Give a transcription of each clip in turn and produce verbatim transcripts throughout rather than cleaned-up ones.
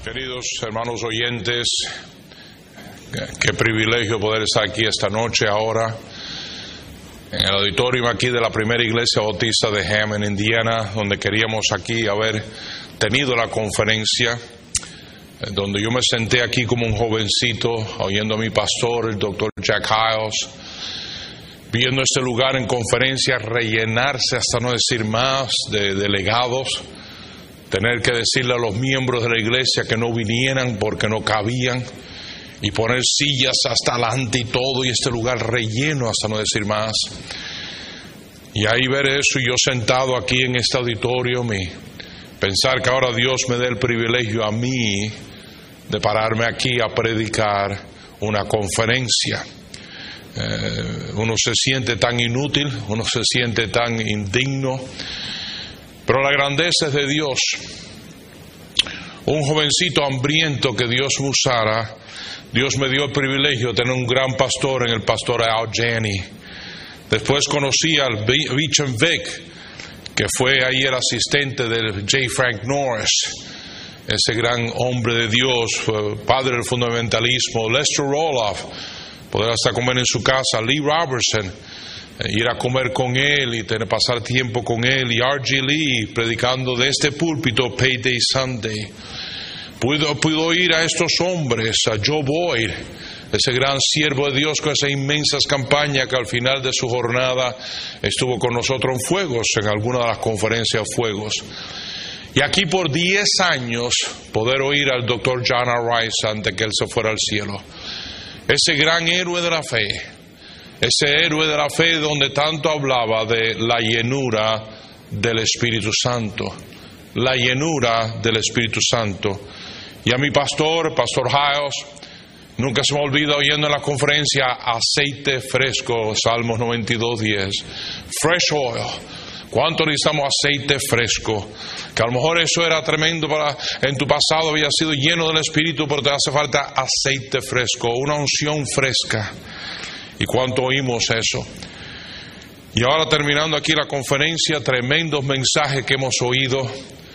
Queridos hermanos oyentes, qué privilegio poder estar aquí esta noche ahora en el auditorium aquí de la primera iglesia bautista de Hammond, Indiana, donde queríamos aquí haber tenido la conferencia, donde yo me senté aquí como un jovencito oyendo a mi pastor, el doctor Jack Hyles, viendo este lugar en conferencia rellenarse hasta no decir más de delegados, tener que decirle a los miembros de la iglesia que no vinieran porque no cabían y poner sillas hasta adelante y todo, y este lugar relleno hasta no decir más. Y ahí ver eso y yo sentado aquí en este auditorio, y pensar que ahora Dios me dé el privilegio a mí de pararme aquí a predicar una conferencia. Eh, uno se siente tan inútil, uno se siente tan indigno, pero la grandeza es de Dios. Un jovencito hambriento que Dios me usara. Dios me dio el privilegio de tener un gran pastor en el pastor Al Janney. Después conocí al Beecham Vic, que fue ahí el asistente del J. Frank Norris, ese gran hombre de Dios, padre del fundamentalismo. Lester Roloff, poder hasta comer en su casa. Lee Robertson, ir a comer con él y tener, pasar tiempo con él. Y R G Lee predicando de este púlpito Payday Sunday. Pudo, pudo ir a estos hombres, a Joe Boyd, ese gran siervo de Dios con esas inmensas campañas que al final de su jornada estuvo con nosotros en Fuegos, en alguna de las conferencias Fuegos. Y aquí por diez años poder oír al doctor John R. Rice antes que él se fuera al cielo. Ese gran héroe de la fe, ese héroe de la fe donde tanto hablaba de la llenura del Espíritu Santo, la llenura del Espíritu Santo. Y a mi pastor, Pastor Hyles, nunca se me olvida oyendo en la conferencia aceite fresco, Salmos noventa y dos, diez. Fresh oil. ¿Cuánto necesitamos aceite fresco? Que a lo mejor eso era tremendo para en tu pasado, había sido lleno del Espíritu, pero te hace falta aceite fresco, una unción fresca. ¿Y cuánto oímos eso? Y ahora terminando aquí la conferencia, tremendos mensajes que hemos oído.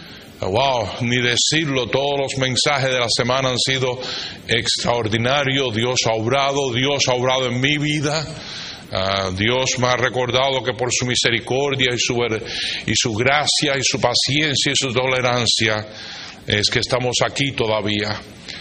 Wow, ni decirlo, todos los mensajes de la semana han sido extraordinarios. Dios ha obrado, Dios ha obrado en mi vida. Uh, Dios me ha recordado que por su misericordia y su, y su gracia y su paciencia y su tolerancia es que estamos aquí todavía.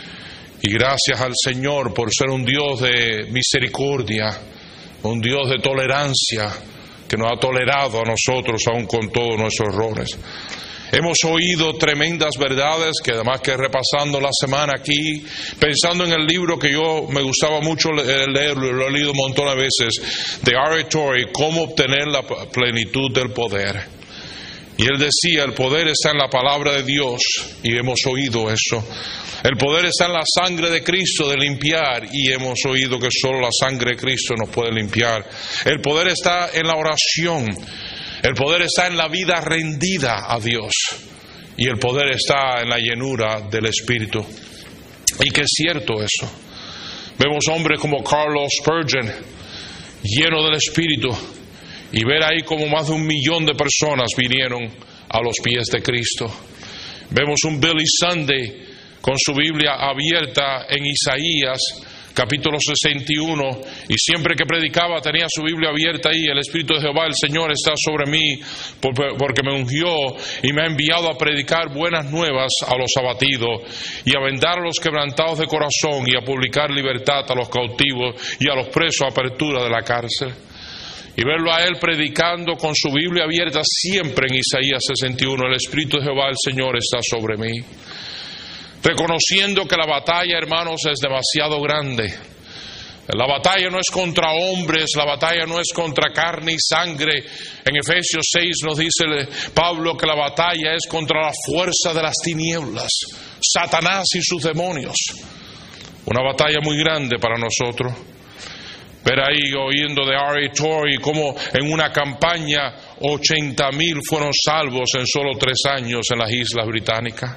Y gracias al Señor por ser un Dios de misericordia, un Dios de tolerancia, que nos ha tolerado a nosotros aún con todos nuestros errores. Hemos oído tremendas verdades que además que repasando la semana aquí, pensando en el libro que yo me gustaba mucho leerlo, lo he leído un montón de veces, de R. Torrey, Cómo obtener la plenitud del poder. Y él decía, el poder está en la palabra de Dios, y hemos oído eso. El poder está en la sangre de Cristo de limpiar, y hemos oído que solo la sangre de Cristo nos puede limpiar. El poder está en la oración. El poder está en la vida rendida a Dios, y el poder está en la llenura del Espíritu. Y que es cierto eso. Vemos hombres como Carlos Spurgeon, lleno del Espíritu, y ver ahí como más de un millón de personas vinieron a los pies de Cristo. Vemos un Billy Sunday con su Biblia abierta en Isaías capítulo sesenta y uno, y siempre que predicaba tenía su Biblia abierta ahí. El Espíritu de Jehová, el Señor, está sobre mí porque me ungió y me ha enviado a predicar buenas nuevas a los abatidos y a vendar a los quebrantados de corazón y a publicar libertad a los cautivos y a los presos apertura de la cárcel. Y verlo a él predicando con su Biblia abierta siempre en Isaías sesenta y uno, el Espíritu de Jehová, el Señor, está sobre mí. Reconociendo que la batalla, hermanos, es demasiado grande. La batalla no es contra hombres, la batalla no es contra carne y sangre. En Efesios seis nos dice Pablo que la batalla es contra la fuerza de las tinieblas, Satanás y sus demonios. Una batalla muy grande para nosotros. Ver ahí oyendo de R. A. Torrey cómo en una campaña ochenta mil fueron salvos en solo tres años en las Islas Británicas.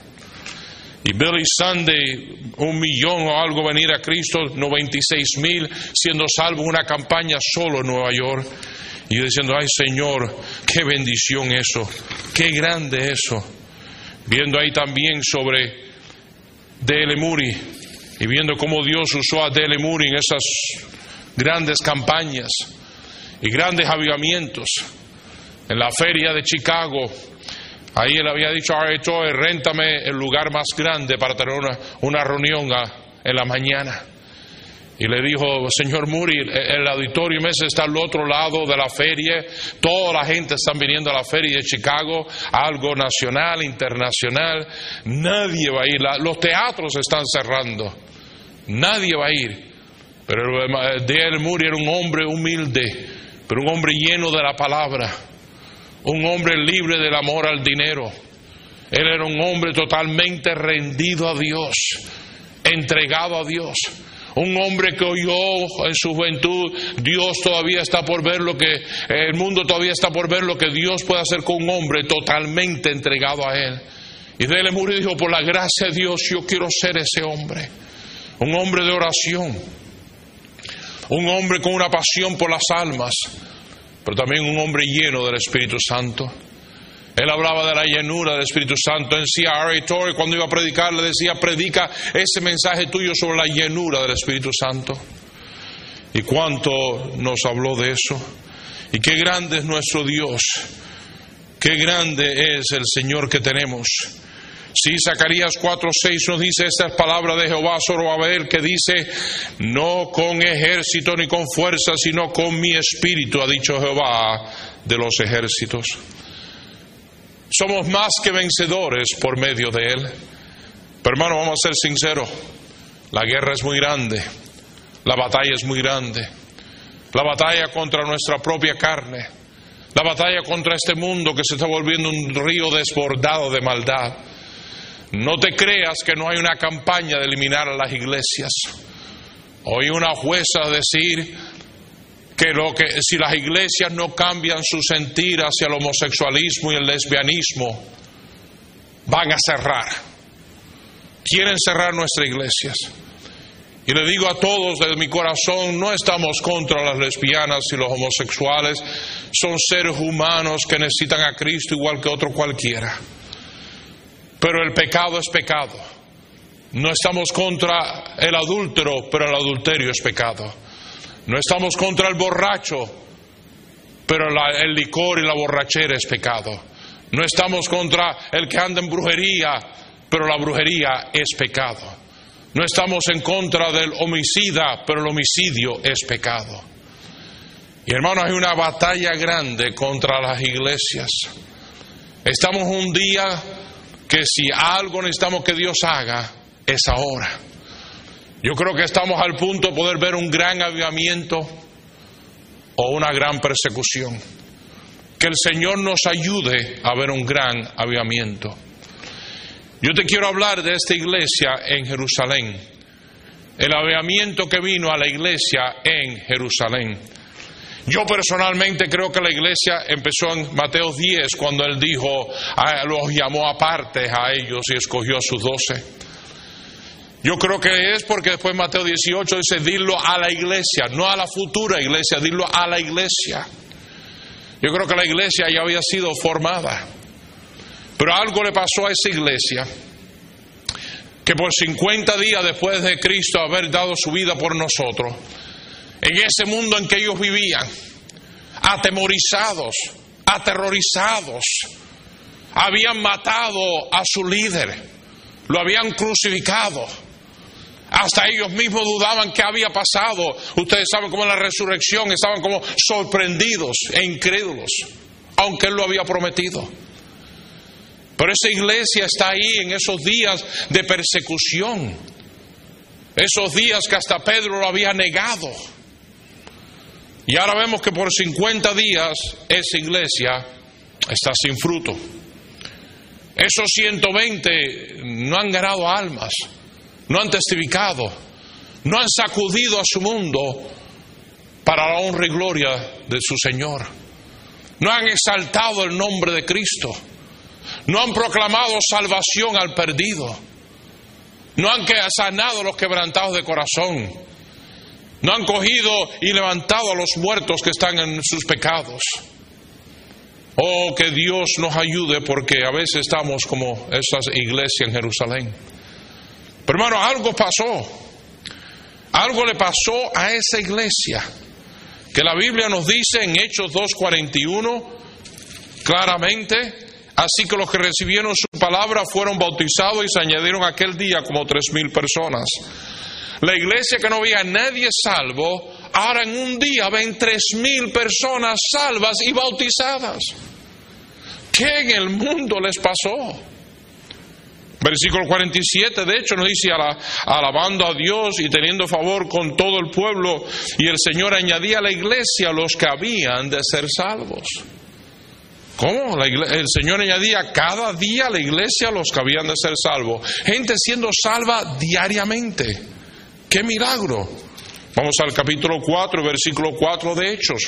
Y Billy Sunday, un millón o algo venir a Cristo, noventa y seis mil siendo salvos en una campaña solo en Nueva York. Y yo diciendo, ay Señor, qué bendición eso, qué grande eso. Viendo ahí también sobre D L Moody y viendo cómo Dios usó a D L Moody en esas grandes campañas y grandes avivamientos. En la feria de Chicago, ahí él había dicho a R A Torrey, réntame el lugar más grande para tener una, una reunión a, en la mañana. Y le dijo, señor Moody, el, el auditorio ese está al otro lado de la feria, toda la gente está viniendo a la feria de Chicago, algo nacional, internacional, nadie va a ir, la, los teatros están cerrando, nadie va a ir. Pero D L Moody era un hombre humilde, pero un hombre lleno de la palabra, un hombre libre del amor al dinero. Él era un hombre totalmente rendido a Dios, entregado a Dios. Un hombre que oyó en su juventud, Dios todavía está por ver lo que, el mundo todavía está por ver lo que Dios puede hacer con un hombre totalmente entregado a Él. Y D L Moody dijo, por la gracia de Dios, yo quiero ser ese hombre. Un hombre de oración. Un hombre con una pasión por las almas, pero también un hombre lleno del Espíritu Santo. Él hablaba de la llenura del Espíritu Santo. En sí, a R A Torrey, cuando iba a predicar, le decía, predica ese mensaje tuyo sobre la llenura del Espíritu Santo. Y cuánto nos habló de eso. Y qué grande es nuestro Dios. Qué grande es el Señor que tenemos. Sí, Zacarías cuatro seis nos dice estas palabras de Jehová Zorobabel, que dice, no con ejército ni con fuerza, sino con mi espíritu, ha dicho Jehová de los ejércitos. Somos más que vencedores por medio de Él. Pero hermano, vamos a ser sinceros, la guerra es muy grande, la batalla es muy grande, la batalla contra nuestra propia carne, la batalla contra este mundo que se está volviendo un río desbordado de maldad. No te creas que no hay una campaña de eliminar a las iglesias. Oí una jueza decir que, lo que si las iglesias no cambian su sentir hacia el homosexualismo y el lesbianismo, van a cerrar. Quieren cerrar nuestras iglesias. Y le digo a todos desde mi corazón, no estamos contra las lesbianas y los homosexuales. Son seres humanos que necesitan a Cristo igual que otro cualquiera. Pero el pecado es pecado. No estamos contra el adúltero, pero el adulterio es pecado. No estamos contra el borracho, pero la, el licor y la borrachera es pecado. No estamos contra el que anda en brujería, pero la brujería es pecado. No estamos en contra del homicida, pero el homicidio es pecado. Y hermanos, hay una batalla grande contra las iglesias. Estamos un día que si algo necesitamos que Dios haga, es ahora. Yo creo que estamos al punto de poder ver un gran avivamiento o una gran persecución. Que el Señor nos ayude a ver un gran avivamiento. Yo te quiero hablar de esta iglesia en Jerusalén. El avivamiento que vino a la iglesia en Jerusalén. Yo personalmente creo que la iglesia empezó en Mateo diez, cuando Él dijo, a, los llamó aparte a ellos y escogió a sus doce. Yo creo que es porque después Mateo dieciocho dice, dilo a la iglesia, no a la futura iglesia, dilo a la iglesia. Yo creo que la iglesia ya había sido formada. Pero algo le pasó a esa iglesia, que por cincuenta días después de Cristo haber dado su vida por nosotros, en ese mundo en que ellos vivían, atemorizados, aterrorizados, habían matado a su líder, lo habían crucificado. Hasta ellos mismos dudaban qué había pasado. Ustedes saben cómo en la resurrección estaban como sorprendidos e incrédulos, aunque Él lo había prometido. Pero esa iglesia está ahí en esos días de persecución, esos días que hasta Pedro lo había negado. Y ahora vemos que por cincuenta días esa iglesia está sin fruto. Esos ciento veinte no han ganado almas, no han testificado, no han sacudido a su mundo para la honra y gloria de su Señor. No han exaltado el nombre de Cristo. No han proclamado salvación al perdido. No han sanado a los quebrantados de corazón. No han cogido y levantado a los muertos que están en sus pecados. Oh, que Dios nos ayude, porque a veces estamos como esas iglesias en Jerusalén. Pero hermano, algo pasó. Algo le pasó a esa iglesia, que la Biblia nos dice en Hechos dos cuarenta y uno claramente: así que los que recibieron su palabra fueron bautizados y se añadieron aquel día como tres mil personas. La iglesia que no veía a nadie salvo, ahora en un día ven tres mil personas salvas y bautizadas. ¿Qué en el mundo les pasó? Versículo cuarenta y siete, de hecho, nos dice: alabando a Dios y teniendo favor con todo el pueblo, y el Señor añadía a la iglesia los que habían de ser salvos. ¿Cómo? La iglesia, el Señor añadía cada día a la iglesia los que habían de ser salvos. Gente siendo salva diariamente. ¡Qué milagro! Vamos al capítulo cuatro, versículo cuatro de Hechos.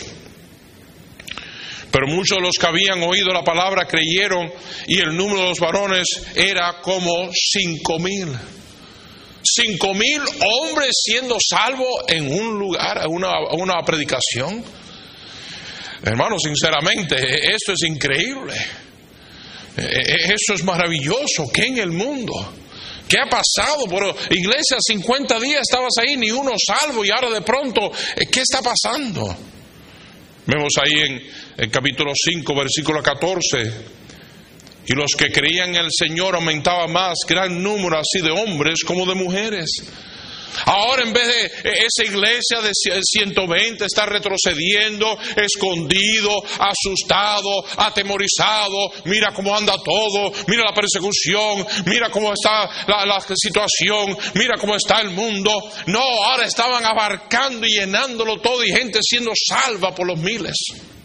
Pero muchos de los que habían oído la palabra creyeron, y el número de los varones era como cinco mil. Cinco mil hombres siendo salvos en un lugar, una, una predicación. Hermanos, sinceramente, esto es increíble. Eso es maravilloso. ¿Qué en el mundo? ¿Qué ha pasado? Por iglesia, cincuenta días estabas ahí, ni uno salvo, y ahora de pronto, ¿qué está pasando? Vemos ahí en el capítulo cinco, versículo catorce: y los que creían en el Señor aumentaba más, gran número así de hombres como de mujeres. Ahora, en vez de esa iglesia de ciento veinte está retrocediendo, escondido, asustado, atemorizado. Mira cómo anda todo, mira la persecución, mira cómo está la, la situación, mira cómo está el mundo. No, ahora estaban abarcando y llenándolo todo, y gente siendo salva por los miles.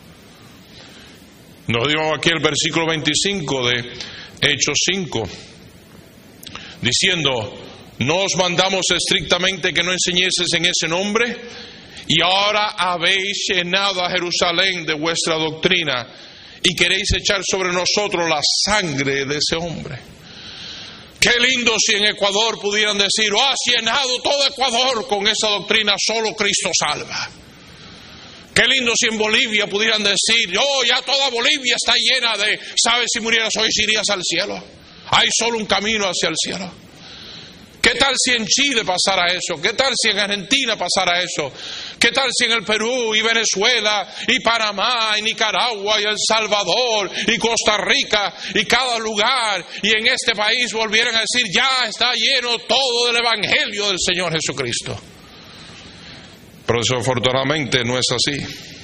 Nos dio aquí el versículo veinticinco de Hechos cinco, diciendo: no os mandamos estrictamente que no enseñéis en ese nombre, y ahora habéis llenado a Jerusalén de vuestra doctrina, y queréis echar sobre nosotros la sangre de ese hombre. Qué lindo si en Ecuador pudieran decir: oh, has llenado todo Ecuador con esa doctrina, solo Cristo salva. Qué lindo si en Bolivia pudieran decir: oh, ya toda Bolivia está llena de, sabes, si murieras hoy irías al cielo, hay solo un camino hacia el cielo. ¿Qué tal si en Chile pasara eso? ¿Qué tal si en Argentina pasara eso? ¿Qué tal si en el Perú y Venezuela y Panamá y Nicaragua y El Salvador y Costa Rica y cada lugar y en este país volvieran a decir: ya está lleno todo del Evangelio del Señor Jesucristo? Pero desafortunadamente no es así.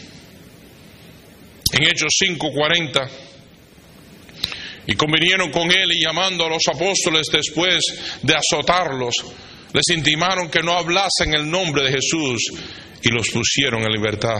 En Hechos cinco cuarenta: y convinieron con él, y llamando a los apóstoles después de azotarlos, les intimaron que no hablasen el nombre de Jesús, y los pusieron en libertad.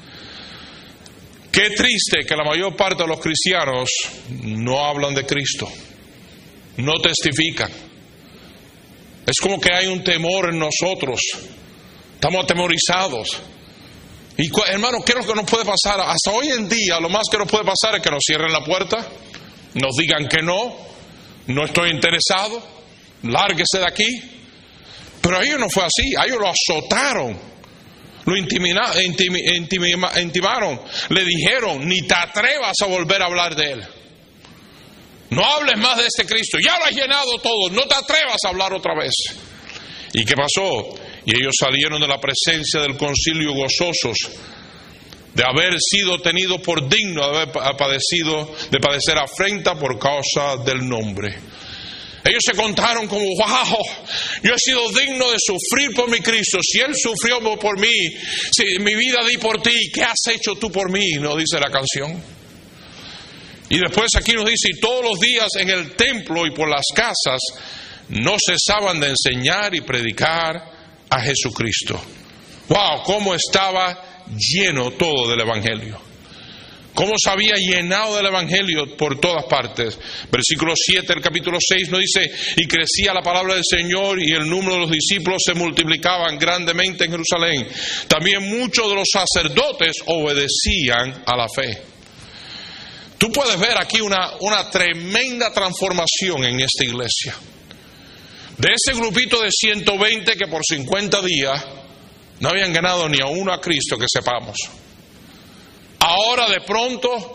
Qué triste que la mayor parte de los cristianos no hablan de Cristo, no testifican. Es como que hay un temor en nosotros, estamos atemorizados. Y hermano, ¿qué es lo que nos puede pasar? Hasta hoy en día lo más que nos puede pasar es que nos cierren la puerta, nos digan que no, no estoy interesado, lárguese de aquí. Pero a ellos no fue así, a ellos lo azotaron, lo intimina, intim, intim, intimaron, le dijeron: ni te atrevas a volver a hablar de él, no hables más de este Cristo, ya lo has llenado todo, no te atrevas a hablar otra vez. ¿Y qué pasó? Y ellos salieron de la presencia del concilio gozosos de haber sido tenidos por digno de haber padecido, de padecer afrenta por causa del nombre. Ellos se contaron como: wow, yo he sido digno de sufrir por mi Cristo. Si Él sufrió por mí, si mi vida di por ti, ¿qué has hecho tú por mí? Nos dice la canción. Y después aquí nos dice: y todos los días en el templo y por las casas no cesaban de enseñar y predicar a Jesucristo. Wow, cómo estaba lleno todo del Evangelio, cómo se había llenado del Evangelio por todas partes. Versículo siete del capítulo seis nos dice: y crecía la palabra del Señor, y el número de los discípulos se multiplicaban grandemente en Jerusalén. También muchos de los sacerdotes obedecían a la fe. Tú puedes ver aquí una, una tremenda transformación en esta iglesia. De ese grupito de ciento veinte que por cincuenta días no habían ganado ni a uno a Cristo que sepamos, ahora de pronto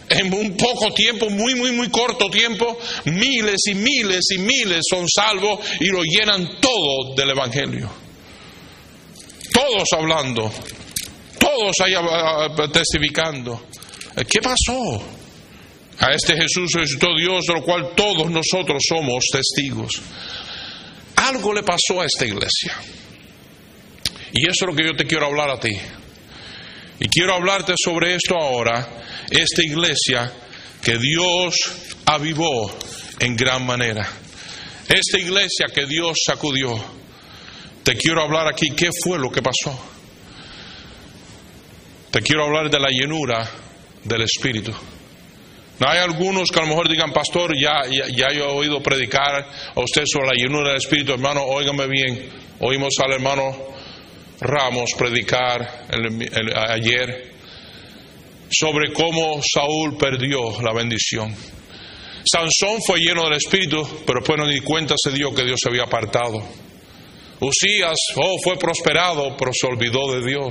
en un poco tiempo, muy, muy, muy corto tiempo, miles y miles y miles son salvos y lo llenan todo del Evangelio. Todos hablando, todos allá testificando. ¿Qué pasó? A este Jesús resucitó Dios, de lo cual todos nosotros somos testigos. Algo le pasó a esta iglesia. Y eso es lo que yo te quiero hablar a ti. Y quiero hablarte sobre esto ahora. Esta iglesia que Dios avivó en gran manera. Esta iglesia que Dios sacudió. Te quiero hablar aquí qué fue lo que pasó. Te quiero hablar de la llenura del Espíritu. No hay algunos que a lo mejor digan, pastor, ya, ya, ya yo he oído predicar a usted sobre la llenura del Espíritu. Hermano, óigame bien. Oímos al hermano Ramos predicar el, el, ayer sobre cómo Saúl perdió la bendición. Sansón fue lleno del Espíritu, pero después no ni cuenta se dio que Dios se había apartado. Usías, oh, fue prosperado, pero se olvidó de Dios.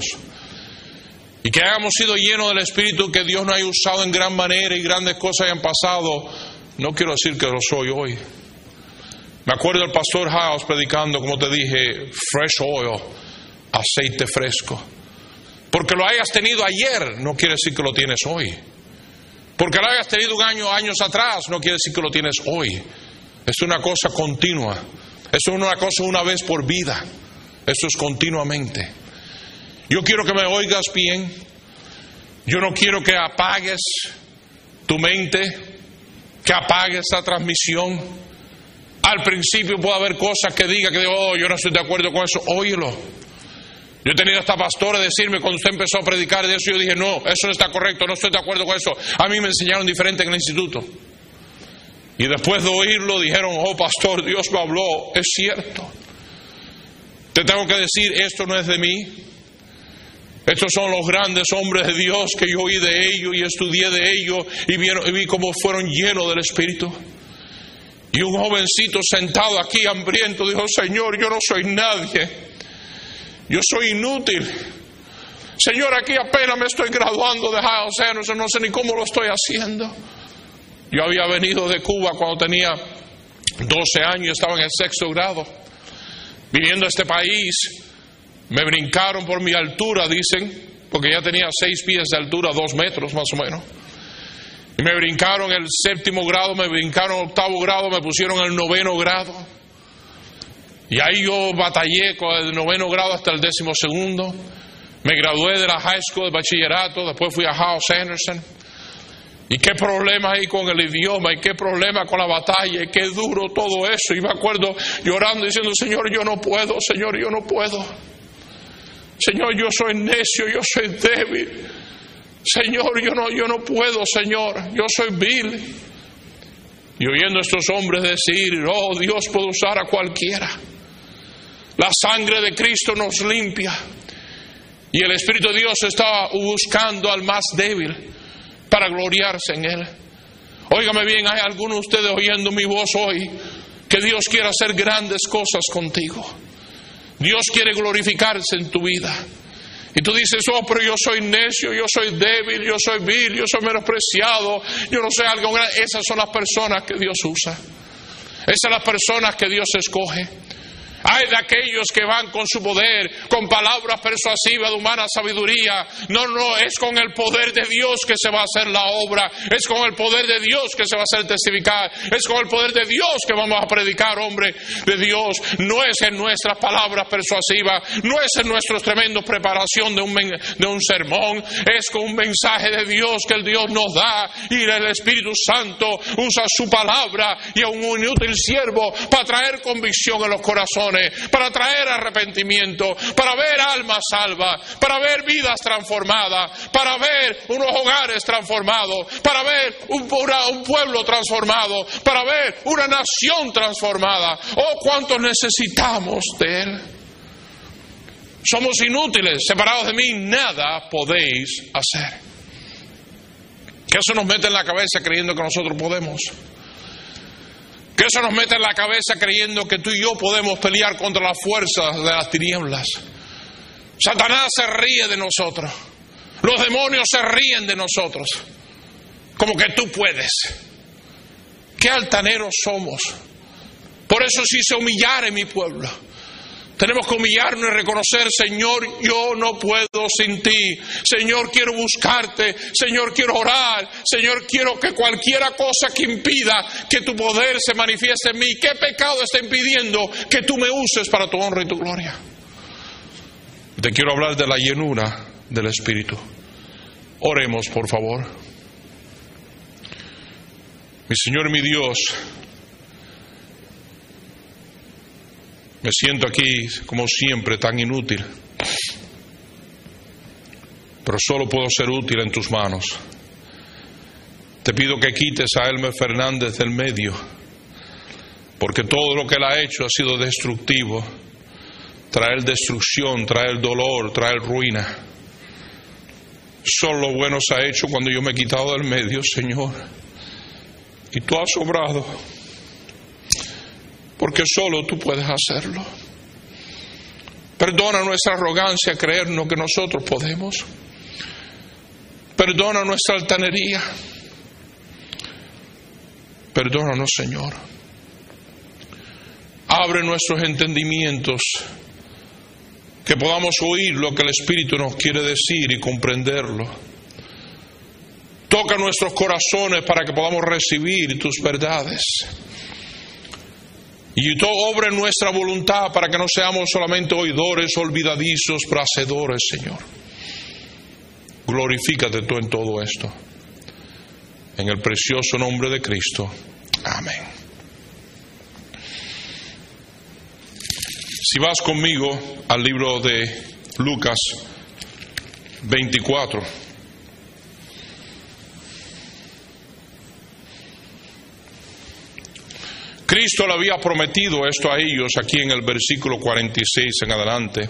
Y que hayamos sido llenos del Espíritu, que Dios nos haya usado en gran manera y grandes cosas hayan pasado, no quiero decir que lo soy hoy. Me acuerdo del pastor House predicando, como te dije, fresh oil, aceite fresco. Porque lo hayas tenido ayer, no quiere decir que lo tienes hoy. Porque lo hayas tenido un año, años atrás, no quiere decir que lo tienes hoy. Es una cosa continua. Eso es una cosa una vez por vida. Eso es continuamente. Yo quiero que me oigas bien. Yo no quiero que apagues tu mente, que apagues esta transmisión. Al principio puede haber cosas que diga que oh, yo no estoy de acuerdo con eso. Óyelo. Yo he tenido hasta pastores decirme cuando usted empezó a predicar de eso, yo dije, no, eso no está correcto, no estoy de acuerdo con eso. A mí me enseñaron diferente en el instituto. Y después de oírlo dijeron, oh pastor, Dios me habló. Es cierto. Te tengo que decir, esto no es de mí. Estos son los grandes hombres de Dios que yo oí de ellos y estudié de ellos y vi, y vi cómo fueron llenos del Espíritu. Y un jovencito sentado aquí hambriento dijo, Señor, yo no soy nadie. Yo soy inútil. Señor, aquí apenas me estoy graduando de High Oceanos, no sé ni cómo lo estoy haciendo. Yo había venido de Cuba cuando tenía doce años, estaba en el sexto grado. Viniendo a este país, me brincaron por mi altura, dicen, porque ya tenía seis pies de altura, dos metros más o menos. Y me brincaron el séptimo grado, me brincaron el octavo grado, me pusieron el noveno grado. Y ahí yo batallé con el noveno grado hasta el décimo segundo. Me gradué de la high school de bachillerato, después fui a House Anderson. Y qué problema hay con el idioma, y qué problema con la batalla, y qué duro todo eso. Y me acuerdo llorando diciendo, Señor, yo no puedo, Señor, yo no puedo. Señor, yo soy necio, yo soy débil. Señor, yo no, yo no puedo, Señor, yo soy vil. Y oyendo a estos hombres decir, oh, Dios puede usar a cualquiera. La sangre de Cristo nos limpia. Y el Espíritu de Dios está buscando al más débil para gloriarse en Él. Óigame bien, hay algunos de ustedes oyendo mi voz hoy que Dios quiere hacer grandes cosas contigo. Dios quiere glorificarse en tu vida. Y tú dices, oh, pero yo soy necio, yo soy débil, yo soy vil, yo soy menospreciado, yo no sé algo grande. Esas son las personas que Dios usa. Esas son las personas que Dios escoge. Hay de aquellos que van con su poder, con palabras persuasivas de humana sabiduría. No, no, es con el poder de Dios que se va a hacer la obra. Es con el poder de Dios que se va a hacer testificar. Es con el poder de Dios que vamos a predicar, hombre de Dios. No es en nuestras palabras persuasivas, no es en nuestra tremenda preparación de un, de un sermón. Es con un mensaje de Dios que el Dios nos da. Y el Espíritu Santo usa su palabra y a un inútil siervo para traer convicción en los corazones, para traer arrepentimiento, para ver almas salvas, para ver vidas transformadas, para ver unos hogares transformados, para ver un, una, un pueblo transformado, para ver una nación transformada. Oh, cuánto necesitamos de Él. Somos inútiles, separados de mí nada podéis hacer. Que eso nos mete en la cabeza creyendo que nosotros podemos. Que eso nos mete en la cabeza creyendo que tú y yo podemos pelear contra las fuerzas de las tinieblas. Satanás se ríe de nosotros. Los demonios se ríen de nosotros. como que tú puedes. Qué altaneros somos. Por eso sí se humillar en mi pueblo. Tenemos que humillarnos y reconocer, Señor, yo no puedo sin ti. Señor, quiero buscarte. Señor, quiero orar. Señor, quiero que cualquiera cosa que impida que tu poder se manifieste en mí, ¿qué pecado está impidiendo que tú me uses para tu honra y tu gloria? Te quiero hablar de la llenura del Espíritu. Oremos, por favor. Mi Señor, mi Dios, me siento aquí, como siempre, tan inútil, pero solo puedo ser útil en tus manos. Te pido que quites a Elmer Fernández del medio, porque todo lo que él ha hecho ha sido destructivo, traer destrucción, traer dolor, traer ruina. Solo lo bueno se ha hecho cuando yo me he quitado del medio, Señor, y tú has obrado. Porque solo tú puedes hacerlo. Perdona nuestra arrogancia, creernos que nosotros podemos. Perdona nuestra altanería. Perdónanos, Señor. Abre nuestros entendimientos, que podamos oír lo que el Espíritu nos quiere decir y comprenderlo. Toca nuestros corazones para que podamos recibir tus verdades. Y tú obra en nuestra voluntad para que no seamos solamente oidores, olvidadizos, pero hacedores, Señor. Glorifícate tú en todo esto. En el precioso nombre de Cristo. Amén. Si vas conmigo al libro de Lucas veinticuatro. Cristo le había prometido esto a ellos aquí en el versículo cuarenta y seis en adelante.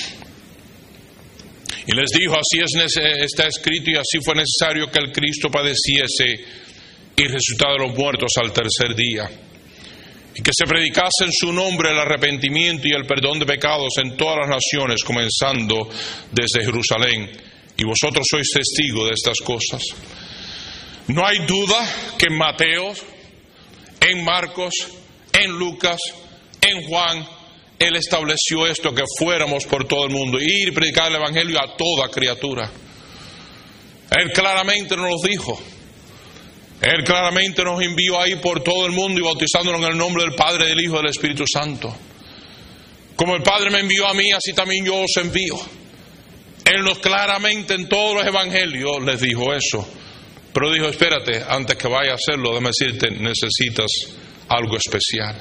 Y les dijo, así es, está escrito y así fue necesario que el Cristo padeciese y resucitara de los muertos al tercer día. Y que se predicase en su nombre el arrepentimiento y el perdón de pecados en todas las naciones, comenzando desde Jerusalén. Y vosotros sois testigos de estas cosas. No hay duda que en Mateo, en Marcos, en Lucas, en Juan, Él estableció esto, que fuéramos por todo el mundo, ir y predicar el Evangelio a toda criatura. Él claramente nos lo dijo. Él claramente nos envió ahí por todo el mundo y bautizándonos en el nombre del Padre, del Hijo y del Espíritu Santo. Como el Padre me envió a mí, así también yo os envío. Él nos claramente en todos los evangelios les dijo eso. Pero dijo, espérate, antes que vaya a hacerlo, déjame decirte, necesitas algo especial.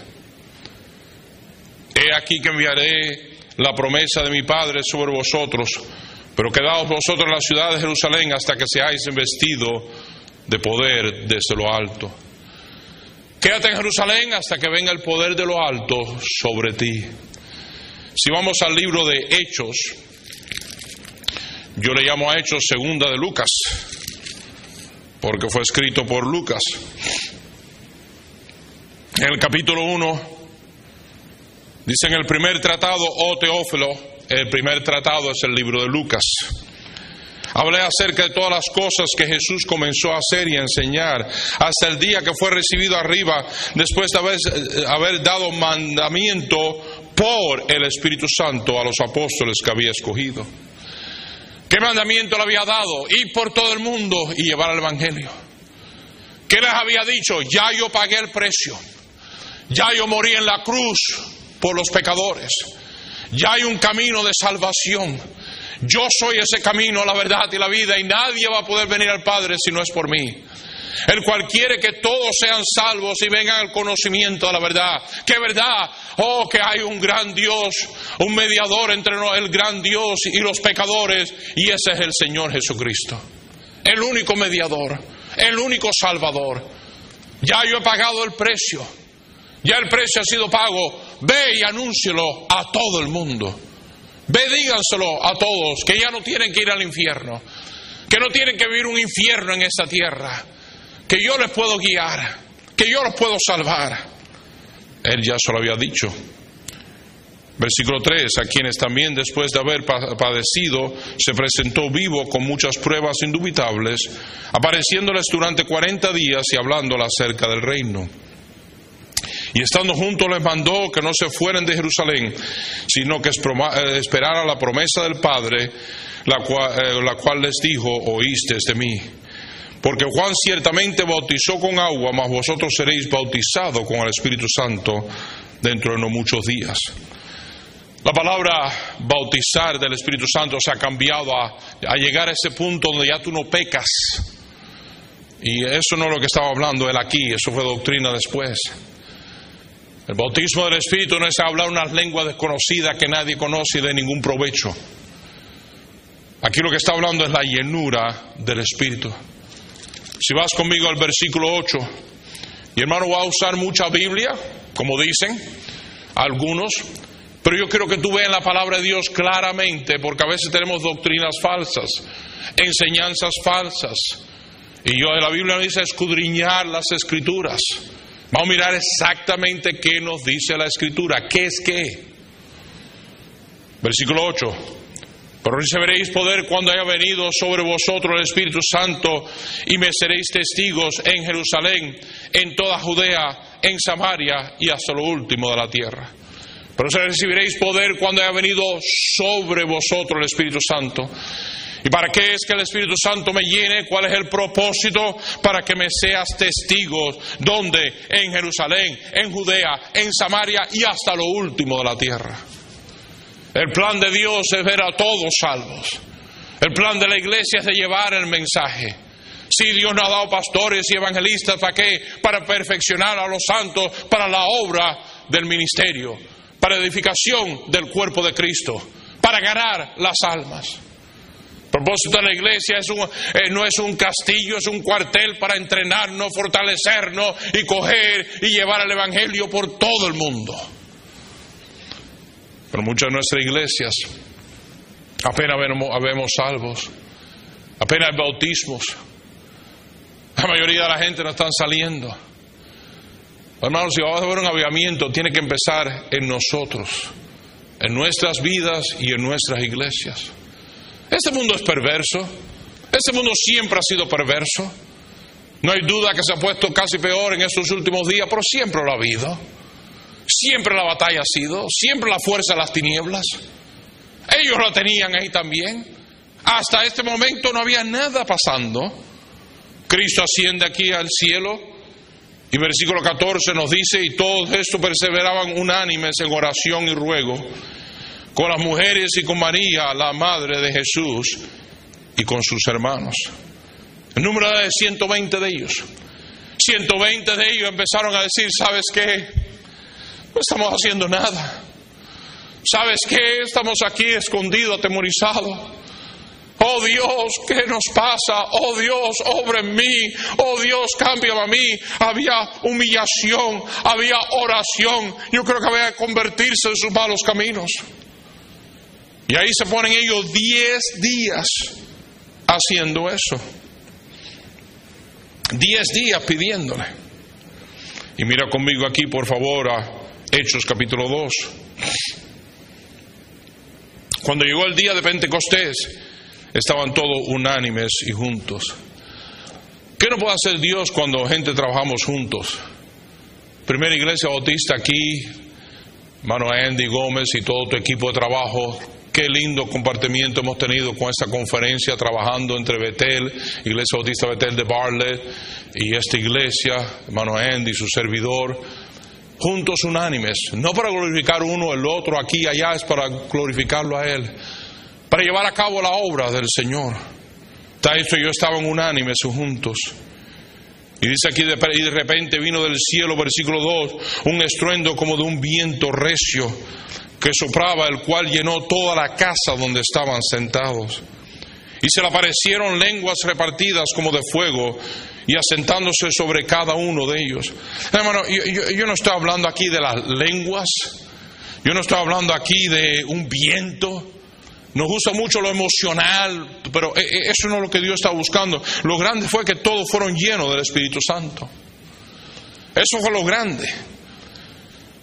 He aquí que enviaré la promesa de mi Padre sobre vosotros, pero quedaos vosotros en la ciudad de Jerusalén hasta que seáis investidos de poder desde lo alto. Quédate en Jerusalén hasta que venga el poder de lo alto sobre ti. Si vamos al libro de Hechos, yo le llamo a Hechos segunda de Lucas, porque fue escrito por Lucas. En el capítulo uno, dice en el primer tratado, oh Teófilo, el primer tratado es el libro de Lucas. Hablé acerca de todas las cosas que Jesús comenzó a hacer y a enseñar hasta el día que fue recibido arriba, después de haber, haber dado mandamiento por el Espíritu Santo a los apóstoles que había escogido. ¿Qué mandamiento le había dado? Ir por todo el mundo y llevar el Evangelio. ¿Qué les había dicho? Ya yo pagué el precio. Ya yo morí en la cruz por los pecadores. Ya hay un camino de salvación. Yo soy ese camino, la verdad y la vida, y nadie va a poder venir al Padre si no es por mí. El cual quiere que todos sean salvos y vengan al conocimiento de la verdad. ¿Qué verdad? Oh, que hay un gran Dios, un mediador entre el gran Dios y los pecadores, y ese es el Señor Jesucristo. El único mediador, el único salvador. Ya yo he pagado el precio. Ya el precio ha sido pago. Ve y anúncielo a todo el mundo. Ve, díganselo a todos, que ya no tienen que ir al infierno, que no tienen que vivir un infierno en esta tierra, que yo les puedo guiar, que yo los puedo salvar. Él ya se lo había dicho. Versículo tres, a quienes también después de haber padecido se presentó vivo con muchas pruebas indubitables, apareciéndoles durante cuarenta días y hablándoles acerca del reino. Y estando juntos les mandó que no se fueran de Jerusalén, sino que esperaran la promesa del Padre, la cual, eh, la cual les dijo, oísteis de mí. Porque Juan ciertamente bautizó con agua, mas vosotros seréis bautizados con el Espíritu Santo dentro de no muchos días. La palabra bautizar del Espíritu Santo se ha cambiado a, a llegar a ese punto donde ya tú no pecas. Y eso no es lo que estaba hablando él aquí, eso fue doctrina después. El bautismo del Espíritu no es hablar unas lenguas desconocidas que nadie conoce y de ningún provecho. Aquí lo que está hablando es la llenura del Espíritu. Si vas conmigo al versículo ocho, y hermano va a usar mucha Biblia, como dicen algunos, pero yo quiero que tú veas la palabra de Dios claramente, porque a veces tenemos doctrinas falsas, enseñanzas falsas, y yo en la Biblia me dice escudriñar las Escrituras. Vamos a mirar exactamente qué nos dice la Escritura, qué es qué. Versículo ocho. Pero recibiréis poder cuando haya venido sobre vosotros el Espíritu Santo, y me seréis testigos en Jerusalén, en toda Judea, en Samaria y hasta lo último de la tierra. Pero recibiréis poder cuando haya venido sobre vosotros el Espíritu Santo. ¿Y para qué es que el Espíritu Santo me llene? ¿Cuál es el propósito? Para que me seas testigos. ¿Dónde? En Jerusalén, en Judea, en Samaria y hasta lo último de la tierra. El plan de Dios es ver a todos salvos. El plan de la iglesia es de llevar el mensaje. Si Dios nos ha dado pastores y evangelistas, ¿para qué? Para perfeccionar a los santos, para la obra del ministerio, para edificación del cuerpo de Cristo, para ganar las almas. El propósito de la iglesia es un, eh, no es un castillo, es un cuartel para entrenarnos, fortalecernos y coger y llevar el evangelio por todo el mundo. Pero muchas de nuestras iglesias apenas vemos, vemos salvos, apenas hay bautismos. La mayoría de la gente no están saliendo. Hermanos, si vamos a ver un avivamiento, tiene que empezar en nosotros, en nuestras vidas y en nuestras iglesias. Este mundo es perverso. Este mundo siempre ha sido perverso. No hay duda que se ha puesto casi peor en estos últimos días, pero siempre lo ha habido. Siempre la batalla ha sido, siempre la fuerza de las tinieblas. Ellos la tenían ahí también. Hasta este momento no había nada pasando. Cristo asciende aquí al cielo y versículo catorce nos dice, y todos estos perseveraban unánimes en oración y ruego con las mujeres y con María, la madre de Jesús, y con sus hermanos. El número era de ciento veinte de ellos. ciento veinte de ellos empezaron a decir, ¿sabes qué? No estamos haciendo nada. ¿Sabes qué? Estamos aquí escondidos, atemorizados. Oh Dios, ¿qué nos pasa? Oh Dios, obra en mí. Oh Dios, cámbiame a mí. Había humillación, había oración. Yo creo que había que convertirse en sus malos caminos. Y ahí se ponen ellos diez días haciendo eso. Diez días pidiéndole. Y mira conmigo aquí, por favor, a Hechos capítulo dos. Cuando llegó el día de Pentecostés, estaban todos unánimes y juntos. ¿Qué no puede hacer Dios cuando gente trabajamos juntos? Primera Iglesia Bautista aquí, hermano Andy Gómez y todo tu equipo de trabajo. Qué lindo compartimiento hemos tenido con esta conferencia, trabajando entre Betel, Iglesia Bautista Betel de Bartlett, y esta iglesia, hermano Andy, su servidor, juntos unánimes, no para glorificar uno el otro aquí y allá, es para glorificarlo a Él, para llevar a cabo la obra del Señor. Taito y yo estaban unánimes juntos. Y dice aquí, de, y de repente vino del cielo, versículo dos, un estruendo como de un viento recio que soplaba, el cual llenó toda la casa donde estaban sentados. Y se le aparecieron lenguas repartidas como de fuego, y asentándose sobre cada uno de ellos. Hermano, yo, yo, yo no estoy hablando aquí de las lenguas, yo no estoy hablando aquí de un viento. Nos gusta mucho lo emocional, pero eso no es lo que Dios está buscando. Lo grande fue que todos fueron llenos del Espíritu Santo. Eso fue lo grande.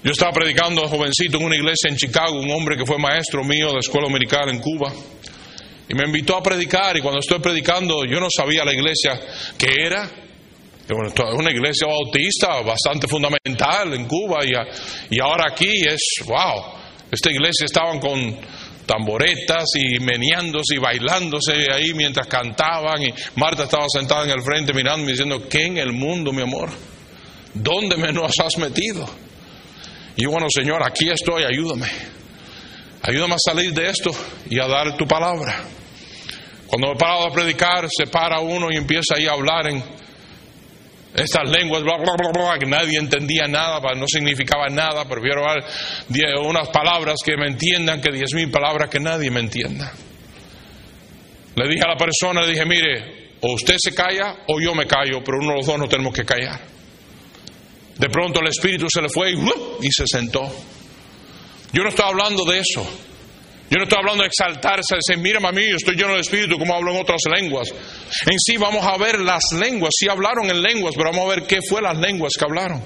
Yo estaba predicando jovencito en una iglesia en Chicago, un hombre que fue maestro mío de escuela dominical en Cuba, y me invitó a predicar, y cuando estoy predicando yo no sabía la iglesia que era. Bueno, es una iglesia bautista bastante fundamental en Cuba, y, a, y ahora aquí es, wow, esta iglesia estaban con tamboretas y meneándose y bailándose ahí mientras cantaban, y Marta estaba sentada en el frente mirando y diciendo, ¿qué en el mundo, mi amor? ¿Dónde me nos has metido? Y yo, bueno, Señor, aquí estoy, ayúdame. Ayúdame a salir de esto y a dar tu palabra. Cuando me he parado a predicar, se para uno y empieza ahí a hablar en estas lenguas, bla, bla, bla, bla, que nadie entendía nada, no significaba nada. Prefiero dar unas palabras que me entiendan que diez mil palabras que nadie me entienda. Le dije a la persona, le dije, mire, o usted se calla o yo me callo, pero uno de los dos no tenemos que callar. De pronto el espíritu se le fue y, ¡uh! y se sentó. Yo no estoy hablando de eso. Yo no estoy hablando de exaltarse, de decir, mírame a mí, yo estoy lleno de espíritu, como hablo en otras lenguas. En sí vamos a ver las lenguas. Sí hablaron en lenguas, pero vamos a ver qué fue las lenguas que hablaron.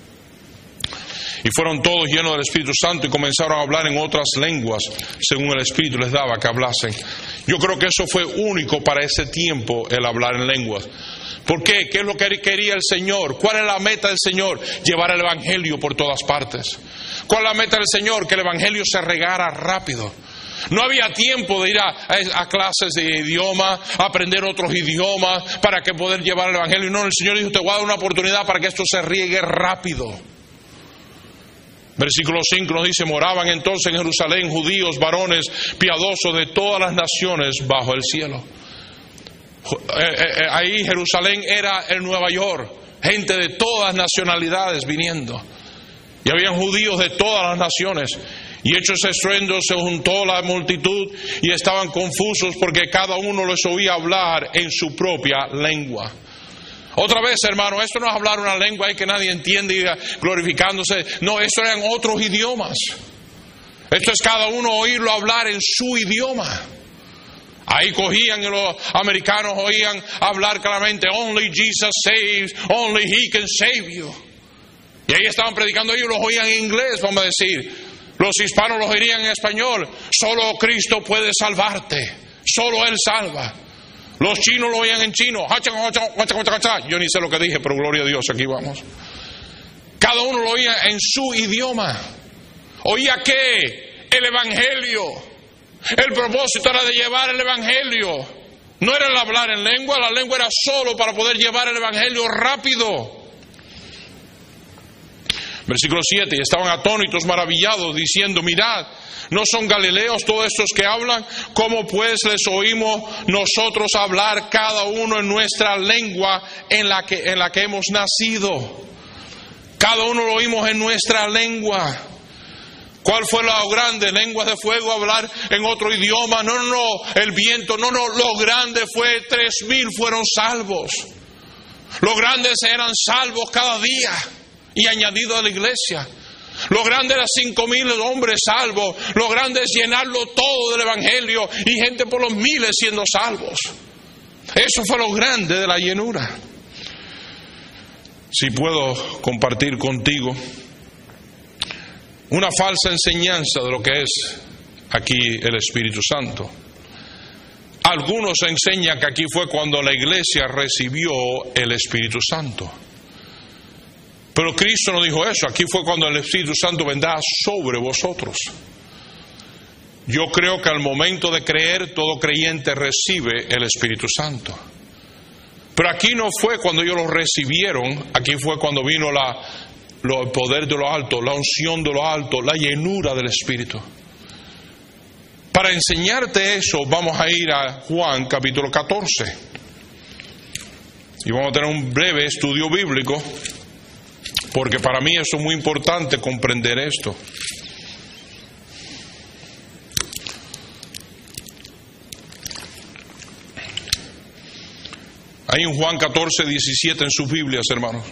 Y fueron todos llenos del Espíritu Santo y comenzaron a hablar en otras lenguas, según el Espíritu les daba que hablasen. Yo creo que eso fue único para ese tiempo, el hablar en lenguas. ¿Por qué? ¿Qué es lo que quería el Señor? ¿Cuál es la meta del Señor? Llevar el Evangelio por todas partes. ¿Cuál es la meta del Señor? Que el Evangelio se regara rápido. No había tiempo de ir a, a, a clases de idioma, a aprender otros idiomas para que poder llevar el Evangelio. No, el Señor dijo, te voy a dar una oportunidad para que esto se riegue rápido. Versículo cinco nos dice, moraban entonces en Jerusalén judíos, varones piadosos de todas las naciones bajo el cielo. Ahí Jerusalén era el Nueva York, gente de todas nacionalidades viniendo. Y habían judíos de todas las naciones. Y hecho ese estruendo, se juntó la multitud y estaban confusos porque cada uno les oía hablar en su propia lengua. Otra vez, hermano, esto no es hablar una lengua ahí que nadie entiende y glorificándose. No, esto eran otros idiomas. Esto es cada uno oírlo hablar en su idioma. Ahí cogían y los americanos oían hablar claramente, only Jesus saves, only He can save you. Y ahí estaban predicando, ellos los oían en inglés, vamos a decir. Los hispanos los oirían en español. Solo Cristo puede salvarte. Solo Él salva. Los chinos lo oían en chino. Yo ni sé lo que dije, pero gloria a Dios, aquí vamos. Cada uno lo oía en su idioma. ¿Oía qué? El Evangelio. El propósito era de llevar el Evangelio. No era el hablar en lengua. La lengua era solo para poder llevar el Evangelio rápido. Versículo siete, y estaban atónitos, maravillados, diciendo, mirad, ¿no son galileos todos estos que hablan? ¿Cómo pues les oímos nosotros hablar cada uno en nuestra lengua en la que, en la que hemos nacido? Cada uno lo oímos en nuestra lengua. ¿Cuál fue lo grande? Lenguas de fuego, hablar en otro idioma. No, no, no, el viento, no, no, lo grande fue, tres mil fueron salvos. Los grandes eran salvos cada día. Y añadido a la iglesia. Lo grande era cinco mil hombres salvos. Lo grande es llenarlo todo del Evangelio y gente por los miles siendo salvos. Eso fue lo grande de la llenura. Si puedo compartir contigo una falsa enseñanza de lo que es aquí el Espíritu Santo. Algunos enseñan que aquí fue cuando la iglesia recibió el Espíritu Santo. Pero Cristo no dijo eso. Aquí fue cuando el Espíritu Santo vendrá sobre vosotros. Yo creo que al momento de creer, todo creyente recibe el Espíritu Santo. Pero aquí no fue cuando ellos lo recibieron. Aquí fue cuando vino la, lo, el poder de lo alto, la unción de lo alto, la llenura del Espíritu. Para enseñarte eso, vamos a ir a Juan capítulo catorce. Y vamos a tener un breve estudio bíblico. Porque para mí eso es muy importante comprender esto. Hay en Juan catorce, diecisiete en sus Biblias, hermanos.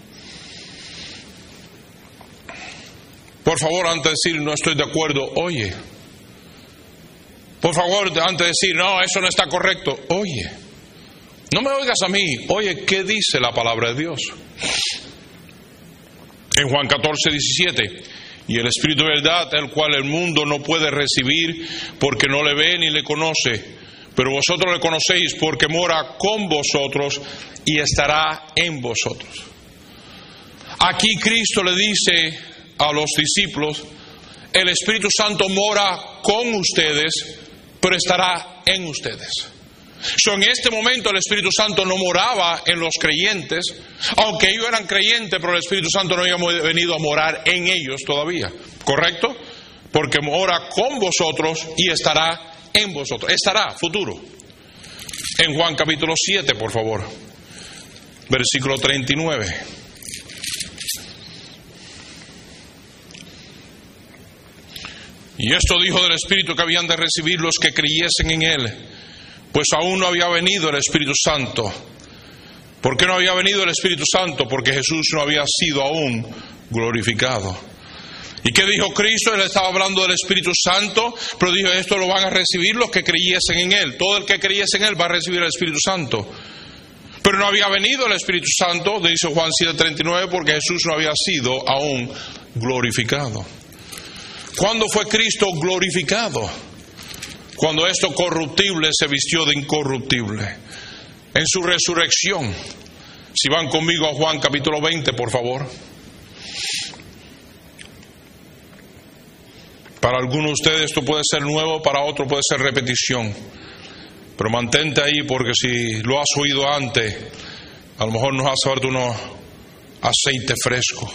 Por favor, antes de decir no estoy de acuerdo, oye. Por favor, antes de decir no, eso no está correcto, oye. No me oigas a mí, oye, ¿qué dice la palabra de Dios? En Juan catorce, diecisiete, y el Espíritu de verdad, el cual el mundo no puede recibir porque no le ve ni le conoce, pero vosotros le conocéis porque mora con vosotros y estará en vosotros. Aquí Cristo le dice a los discípulos, el Espíritu Santo mora con ustedes, pero estará en ustedes. So, en este momento el Espíritu Santo no moraba en los creyentes, aunque ellos eran creyentes, pero el Espíritu Santo no había venido a morar en ellos todavía, ¿correcto? Porque mora con vosotros y estará en vosotros. Estará, futuro. En Juan capítulo siete, por favor, versículo treinta y nueve. Y esto dijo del Espíritu que habían de recibir los que creyesen en Él, pues aún no había venido el Espíritu Santo. ¿Por qué no había venido el Espíritu Santo? Porque Jesús no había sido aún glorificado. ¿Y qué dijo Cristo? Él estaba hablando del Espíritu Santo, pero dijo, esto lo van a recibir los que creyesen en Él. Todo el que creyese en Él va a recibir el Espíritu Santo. Pero no había venido el Espíritu Santo, dice Juan siete treinta y nueve, porque Jesús no había sido aún glorificado. ¿Cuándo fue Cristo glorificado? Cuando esto corruptible se vistió de incorruptible. En su resurrección. Si van conmigo a Juan capítulo veinte, por favor. Para algunos de ustedes esto puede ser nuevo, para otros puede ser repetición. Pero mantente ahí, porque si lo has oído antes, a lo mejor nos hace falta unos aceite fresco.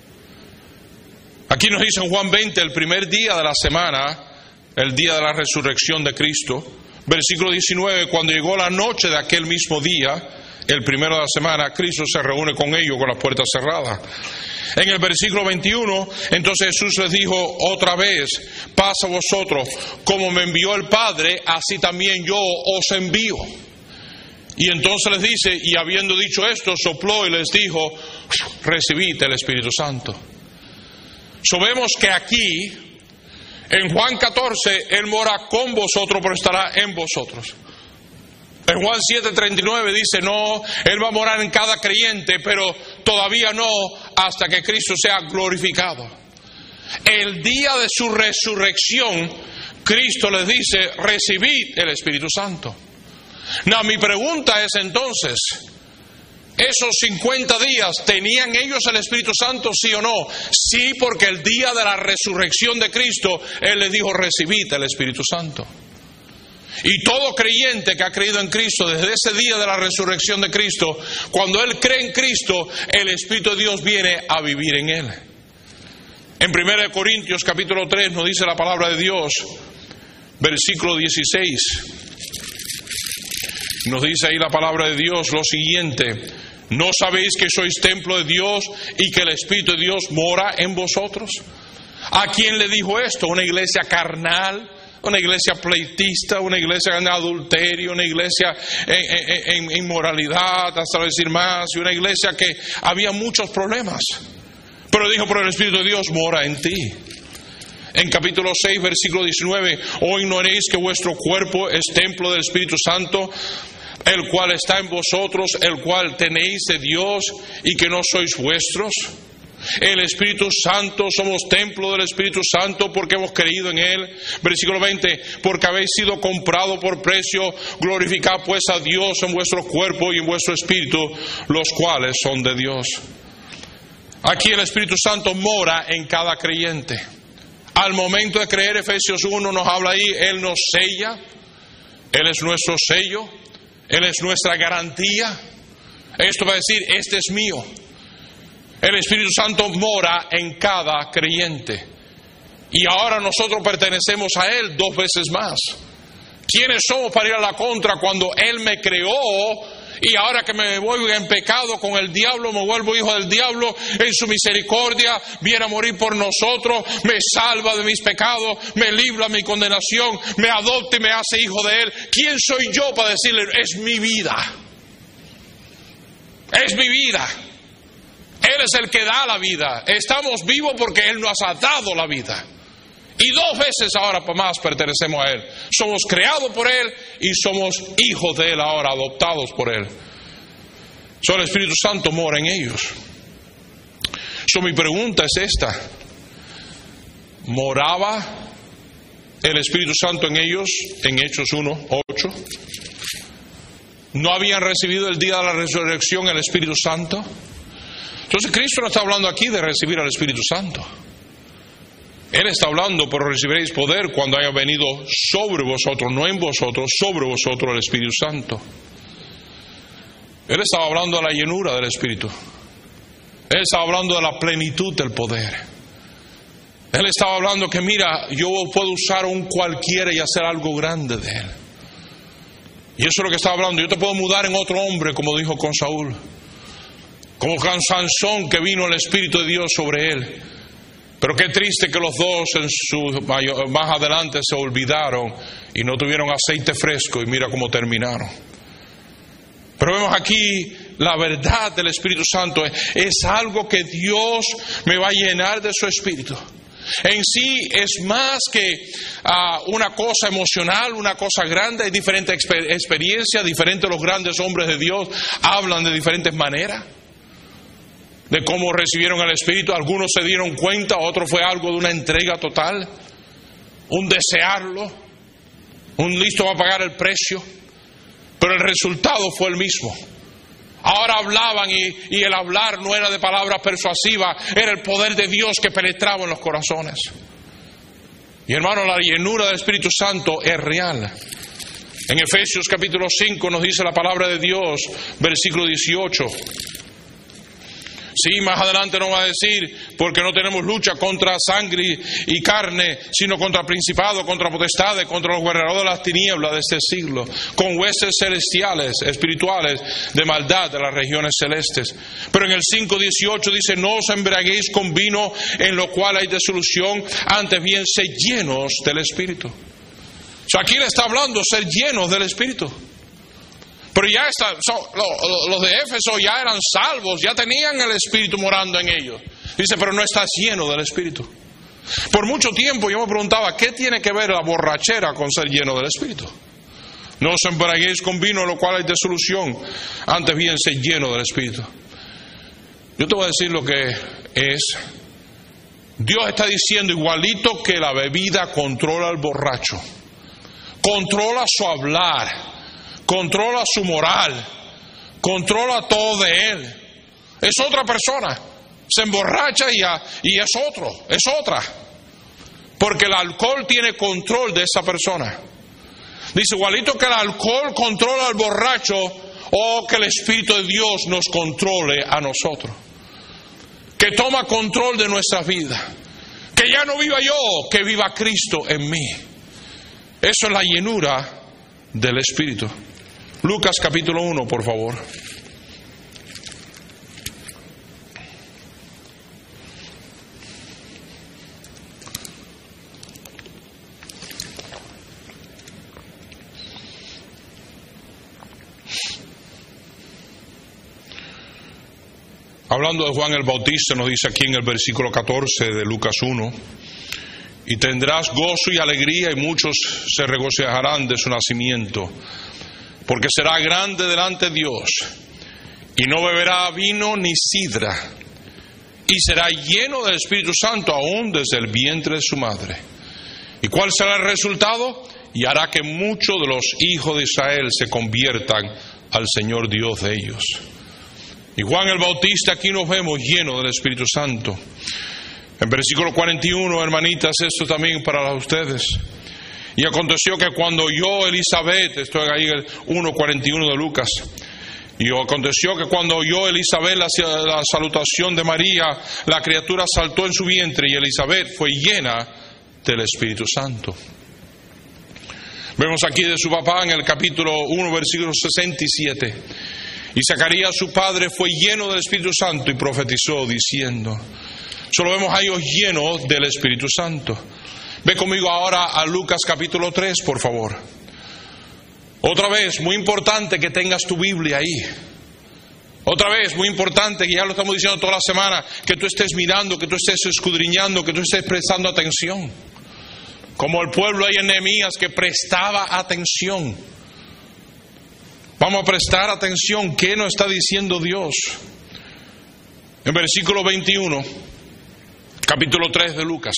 Aquí nos dice en Juan veinte, el primer día de la semana, el día de la resurrección de Cristo, versículo diecinueve, cuando llegó la noche de aquel mismo día, el primero de la semana, Cristo se reúne con ellos con las puertas cerradas. En el versículo veintiuno, entonces Jesús les dijo otra vez, paz a vosotros, como me envió el Padre, así también yo os envío. Y entonces les dice, y habiendo dicho esto, sopló y les dijo, recibid el Espíritu Santo. So vemos que aquí, en Juan catorce, Él mora con vosotros, pero estará en vosotros. En Juan siete treinta y nueve dice, no, Él va a morar en cada creyente, pero todavía no hasta que Cristo sea glorificado. El día de su resurrección, Cristo les dice, recibid el Espíritu Santo. No, mi pregunta es entonces, esos cincuenta días, ¿tenían ellos el Espíritu Santo, sí o no? Sí, porque el día de la resurrección de Cristo, Él les dijo, recibid el Espíritu Santo. Y todo creyente que ha creído en Cristo, desde ese día de la resurrección de Cristo, cuando él cree en Cristo, el Espíritu de Dios viene a vivir en él. En primera de Corintios capítulo tres nos dice la palabra de Dios, versículo dieciséis. Nos dice ahí la palabra de Dios lo siguiente: ¿no sabéis que sois templo de Dios y que el Espíritu de Dios mora en vosotros? ¿A quién le dijo esto? ¿Una iglesia carnal? Una iglesia pleitista, una iglesia en adulterio, una iglesia en, en, en inmoralidad, hasta decir más, y una iglesia que había muchos problemas. Pero dijo, pero el Espíritu de Dios mora en ti. En capítulo seis, versículo diecinueve, ¿o ignoréis que vuestro cuerpo es templo del Espíritu Santo, el cual está en vosotros, el cual tenéis de Dios, y que no sois vuestros? El Espíritu Santo, somos templo del Espíritu Santo porque hemos creído en Él. Versículo veinte, porque habéis sido comprado por precio, glorificad pues a Dios en vuestro cuerpo y en vuestro espíritu, los cuales son de Dios. Aquí el Espíritu Santo mora en cada creyente. Al momento de creer, Efesios uno nos habla ahí, Él nos sella, Él es nuestro sello, Él es nuestra garantía. Esto va a decir, este es mío. El Espíritu Santo mora en cada creyente. Y ahora nosotros pertenecemos a Él dos veces más. ¿Quiénes somos para ir a la contra cuando Él me creó? Y ahora que me voy en pecado con el diablo, me vuelvo hijo del diablo, en su misericordia viene a morir por nosotros, me salva de mis pecados, me libra de mi condenación, me adopta y me hace hijo de Él. ¿Quién soy yo para decirle, es mi vida? Es mi vida. Él es el que da la vida. Estamos vivos porque Él nos ha dado la vida. Y dos veces ahora más pertenecemos a Él. Somos creados por Él y somos hijos de Él ahora, adoptados por Él. Solo el Espíritu Santo mora en ellos. So, mi pregunta es esta: ¿moraba el Espíritu Santo en ellos en Hechos uno ocho? ¿No habían recibido el día de la resurrección el Espíritu Santo? Entonces Cristo no está hablando aquí de recibir al Espíritu Santo. Él está hablando, pero recibiréis poder cuando haya venido sobre vosotros, no en vosotros, sobre vosotros el Espíritu Santo. Él estaba hablando de la llenura del Espíritu. Él estaba hablando de la plenitud del poder. Él estaba hablando que, mira, yo puedo usar a un cualquiera y hacer algo grande de él. Y eso es lo que estaba hablando. Yo te puedo mudar en otro hombre, como dijo con Saúl. Como con Sansón, que vino el Espíritu de Dios sobre él. Pero qué triste que los dos en su mayor, más adelante se olvidaron y no tuvieron aceite fresco, y mira cómo terminaron. Pero vemos aquí la verdad del Espíritu Santo. Es algo que Dios me va a llenar de su Espíritu. En sí es más que uh, una cosa emocional, una cosa grande. Hay diferentes exper- experiencias, diferentes los grandes hombres de Dios hablan de diferentes maneras de cómo recibieron el Espíritu. Algunos se dieron cuenta, otros fue algo de una entrega total, un desearlo, un listo va a pagar el precio, pero el resultado fue el mismo. Ahora hablaban y, y el hablar no era de palabras persuasivas, era el poder de Dios que penetraba en los corazones. Y hermano, la llenura del Espíritu Santo es real. En Efesios capítulo cinco nos dice la palabra de Dios, versículo dieciocho. Sí, más adelante nos va a decir, porque no tenemos lucha contra sangre y carne, sino contra principados, contra potestades, contra los gobernadores de las tinieblas de este siglo, con huestes celestiales, espirituales, de maldad de las regiones celestes. Pero en el cinco dieciocho dice, no os embriaguéis con vino en lo cual hay disolución, antes bien sed llenos del Espíritu. O sea, aquí le está hablando ser llenos del Espíritu. Pero ya está, so, lo, los de Éfeso ya eran salvos, ya tenían el Espíritu morando en ellos. Dice, pero no estás lleno del Espíritu. Por mucho tiempo yo me preguntaba, ¿qué tiene que ver la borrachera con ser lleno del Espíritu? No os embriaguéis con vino, en lo cual hay disolución, antes bien ser lleno del Espíritu. Yo te voy a decir lo que es. Dios está diciendo, igualito que la bebida controla al borracho, controla su hablar, controla su moral, controla todo de él. Es otra persona. Se emborracha y, a, y es otro, es otra. Porque el alcohol tiene control de esa persona. Dice, igualito que el alcohol controla al borracho, o que el Espíritu de Dios nos controle a nosotros. Que toma control de nuestra vida. Que ya no viva yo, que viva Cristo en mí. Eso es la llenura del Espíritu. Lucas capítulo uno, por favor. Hablando de Juan el Bautista, nos dice aquí en el versículo catorce de Lucas uno, y tendrás gozo y alegría, y muchos se regocijarán de su nacimiento, porque será grande delante de Dios, y no beberá vino ni sidra, y será lleno del Espíritu Santo aún desde el vientre de su madre. ¿Y cuál será el resultado? Y hará que muchos de los hijos de Israel se conviertan al Señor Dios de ellos. Y Juan el Bautista, aquí nos vemos lleno del Espíritu Santo. En versículo cuarenta y uno, hermanitas, esto también para ustedes. Y aconteció que cuando oyó Elizabeth, estoy ahí en el uno cuarenta y uno de Lucas, y aconteció que cuando oyó Elizabeth la, la salutación de María, la criatura saltó en su vientre, y Elizabeth fue llena del Espíritu Santo. Vemos aquí de su papá en el capítulo uno, versículo sesenta y siete. Y Zacarías su padre fue lleno del Espíritu Santo y profetizó diciendo. Solo vemos a ellos llenos del Espíritu Santo. Ve conmigo ahora a Lucas capítulo tres, por favor. Otra vez, muy importante que tengas tu Biblia ahí. Otra vez, muy importante, que ya lo estamos diciendo toda la semana, que tú estés mirando, que tú estés escudriñando, que tú estés prestando atención. Como el pueblo ahí en Nehemías que prestaba atención. Vamos a prestar atención, ¿qué nos está diciendo Dios? En versículo veintiuno, capítulo tres de Lucas.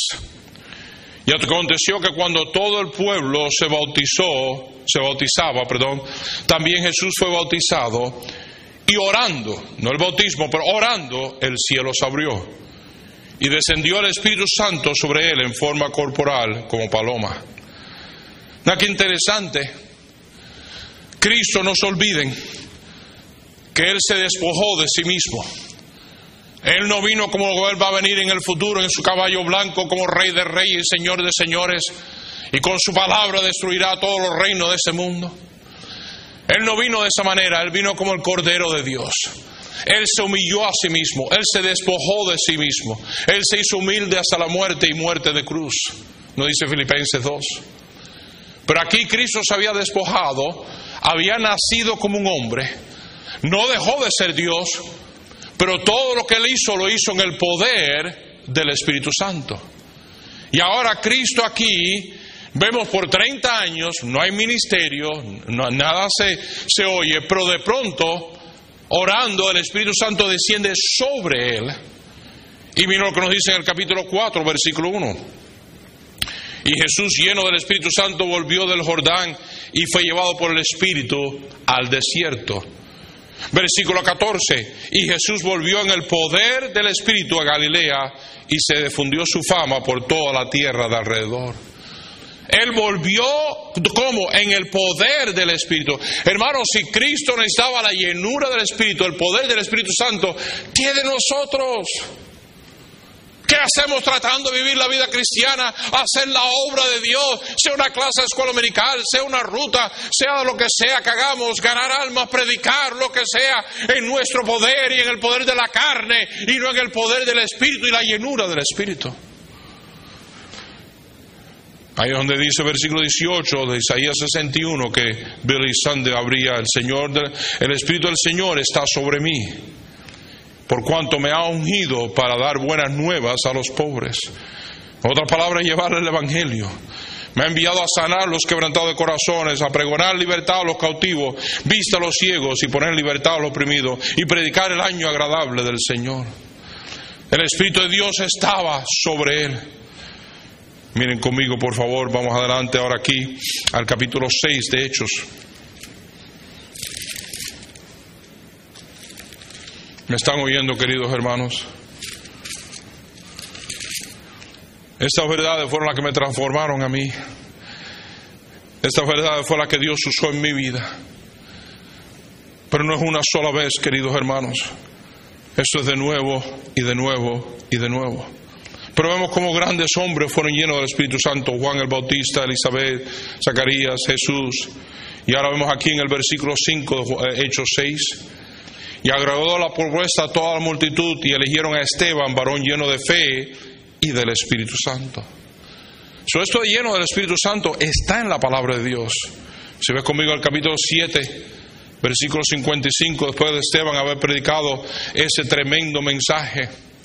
Y aconteció que cuando todo el pueblo se bautizó, se bautizaba, perdón, también Jesús fue bautizado, y orando, no el bautismo, pero orando, el cielo se abrió, y descendió el Espíritu Santo sobre él en forma corporal como paloma. Mira qué interesante. Cristo, no se olviden que Él se despojó de sí mismo. Él no vino como Él va a venir en el futuro en su caballo blanco como Rey de Reyes, Señor de Señores, y con su palabra destruirá todos los reinos de ese mundo. Él no vino de esa manera, Él vino como el Cordero de Dios. Él se humilló a sí mismo, Él se despojó de sí mismo, Él se hizo humilde hasta la muerte y muerte de cruz. ¿No dice Filipenses dos? Pero aquí Cristo se había despojado, había nacido como un hombre, no dejó de ser Dios, pero todo lo que Él hizo, lo hizo en el poder del Espíritu Santo. Y ahora Cristo aquí, vemos por treinta años, no hay ministerio, no, nada se, se oye, pero de pronto, orando, el Espíritu Santo desciende sobre Él. Y mira lo que nos dice en el capítulo cuatro, versículo uno. Y Jesús, lleno del Espíritu Santo, volvió del Jordán y fue llevado por el Espíritu al desierto. Versículo catorce. Y Jesús volvió en el poder del Espíritu a Galilea y se difundió su fama por toda la tierra de alrededor. Él volvió, ¿cómo? En el poder del Espíritu. Hermanos, si Cristo necesitaba la llenura del Espíritu, el poder del Espíritu Santo, ¿qué de nosotros? ¿Qué hacemos tratando de vivir la vida cristiana? Hacer la obra de Dios, sea una clase de escuela dominical, sea una ruta, sea lo que sea que hagamos, ganar almas, predicar, lo que sea, en nuestro poder y en el poder de la carne, y no en el poder del Espíritu y la llenura del Espíritu. Ahí es donde dice versículo dieciocho de Isaías sesenta y uno que Billy Sunday habría, el Señor, del, el Espíritu del Señor está sobre mí, por cuanto me ha ungido para dar buenas nuevas a los pobres. En otras palabras, llevar el Evangelio. Me ha enviado a sanar los quebrantados de corazones, a pregonar libertad a los cautivos, vista a los ciegos y poner libertad a los oprimidos, y predicar el año agradable del Señor. El Espíritu de Dios estaba sobre él. Miren conmigo, por favor, vamos adelante ahora aquí al capítulo seis de Hechos. ¿Me están oyendo, queridos hermanos? Estas verdades fueron las que me transformaron a mí. Estas verdades fueron las que Dios usó en mi vida. Pero no es una sola vez, queridos hermanos. Esto es de nuevo y de nuevo y de nuevo. Pero vemos cómo grandes hombres fueron llenos del Espíritu Santo. Juan el Bautista, Elizabeth, Zacarías, Jesús. Y ahora vemos aquí en el versículo cinco de Hechos seis. Y agradó la propuesta a toda la multitud y eligieron a Esteban, varón lleno de fe y del Espíritu Santo. So, esto de lleno del Espíritu Santo está en la palabra de Dios. Si ves conmigo el capítulo siete, versículo cincuenta y cinco, después de Esteban haber predicado ese tremendo mensaje.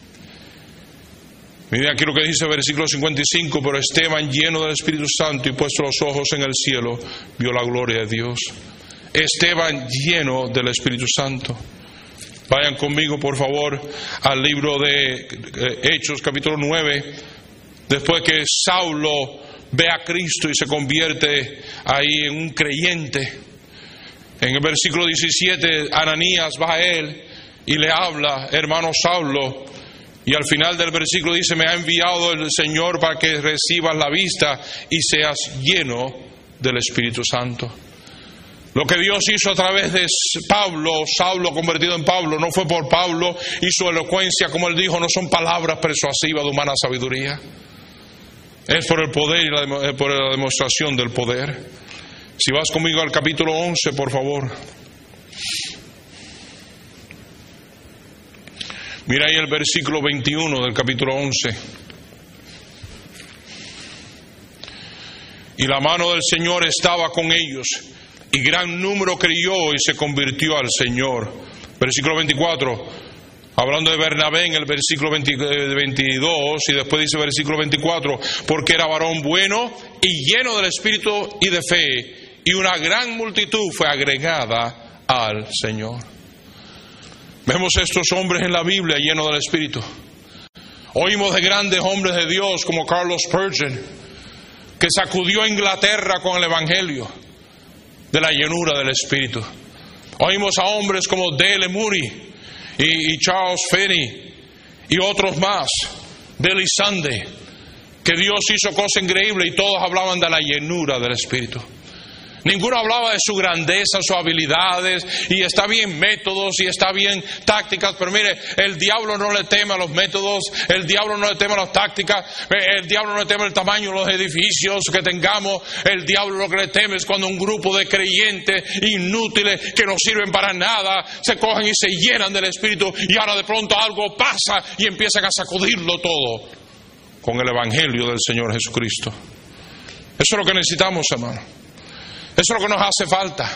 Mira aquí lo que dice el versículo cincuenta y cinco, pero Esteban, lleno del Espíritu Santo y puesto los ojos en el cielo, vio la gloria de Dios. Esteban, lleno del Espíritu Santo. Vayan conmigo, por favor, al libro de Hechos, capítulo nueve. Después que Saulo ve a Cristo y se convierte ahí en un creyente. En el versículo diecisiete, Ananías va a él y le habla, hermano Saulo. Y al final del versículo dice, me ha enviado el Señor para que recibas la vista y seas lleno del Espíritu Santo. Lo que Dios hizo a través de Pablo, Saulo convertido en Pablo, no fue por Pablo y su elocuencia, como él dijo, no son palabras persuasivas de humana sabiduría. Es por el poder y la, por la demostración del poder. Si vas conmigo al capítulo once, por favor. Mira ahí el versículo veintiuno del capítulo once. Y la mano del Señor estaba con ellos, y gran número creyó y se convirtió al Señor. Versículo veinticuatro, hablando de Bernabé en el versículo veintidós, y después dice versículo veinticuatro, porque era varón bueno y lleno del Espíritu y de fe, y una gran multitud fue agregada al Señor. Vemos estos hombres en la Biblia llenos del Espíritu. Oímos de grandes hombres de Dios como Carlos Spurgeon, que sacudió a Inglaterra con el Evangelio de la llenura del Espíritu. Oímos a hombres como D L Moody y, y Charles Finney y otros más, Billy Sunday, que Dios hizo cosas increíbles y todos hablaban de la llenura del Espíritu. Ninguno hablaba de su grandeza, sus habilidades, y está bien métodos y está bien tácticas, pero mire, el diablo no le teme a los métodos, el diablo no le teme a las tácticas, el diablo no le teme al tamaño de los edificios que tengamos, el diablo lo que le teme es cuando un grupo de creyentes inútiles que no sirven para nada se cogen y se llenan del Espíritu y ahora de pronto algo pasa y empiezan a sacudirlo todo con el Evangelio del Señor Jesucristo. Eso es lo que necesitamos, hermano. Eso es lo que nos hace falta.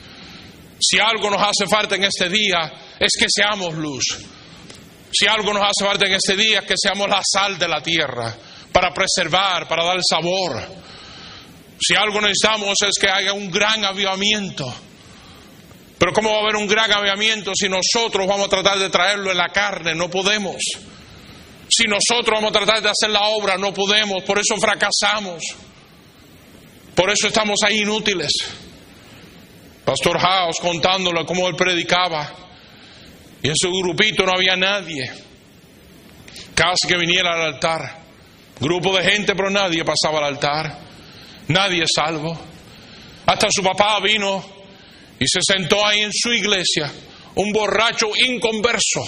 Si algo nos hace falta en este día es que seamos luz. Si algo nos hace falta en este día es que seamos la sal de la tierra para preservar, para dar sabor. Si algo necesitamos es que haya un gran avivamiento. Pero ¿cómo va a haber un gran avivamiento si nosotros vamos a tratar de traerlo en la carne? No podemos. Si nosotros vamos a tratar de hacer la obra, no podemos. Por eso fracasamos. Por eso estamos ahí inútiles. Pastor House contándole cómo él predicaba. Y en su grupito no había nadie. Casi que viniera al altar. Grupo de gente, pero nadie pasaba al altar. Nadie salvo. Hasta su papá vino y se sentó ahí en su iglesia. Un borracho inconverso.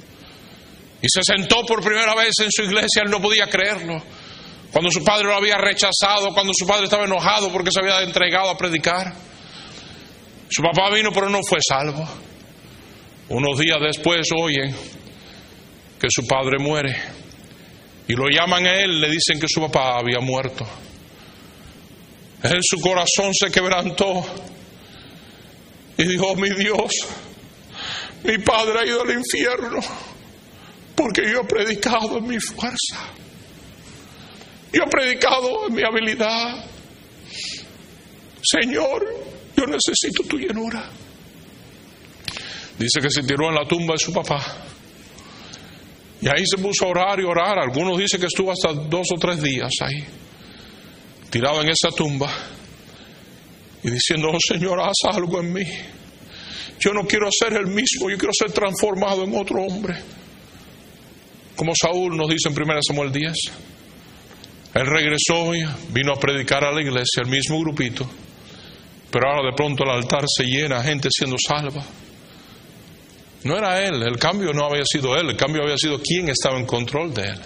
Y se sentó por primera vez en su iglesia. Él no podía creerlo. Cuando su padre lo había rechazado, cuando su padre estaba enojado porque se había entregado a predicar. Su papá vino, pero no fue salvo. Unos días después oyen que su padre muere. Y lo llaman a él, le dicen que su papá había muerto. En su corazón se quebrantó. Y dijo, oh, mi Dios, mi padre ha ido al infierno porque yo he predicado en mi fuerza. Yo he predicado en mi habilidad. Señor, yo necesito tu llenura. Dice que se tiró en la tumba de su papá. Y ahí se puso a orar y orar. Algunos dicen que estuvo hasta dos o tres días ahí, tirado en esa tumba. Y diciendo, oh Señor, haz algo en mí. Yo no quiero ser el mismo, yo quiero ser transformado en otro hombre. Como Saúl nos dice en primera Samuel diez. Él regresó y vino a predicar a la iglesia, el mismo grupito. Pero ahora de pronto el altar se llena, gente siendo salva. No era él, el cambio no había sido él, el cambio había sido quien estaba en control de él.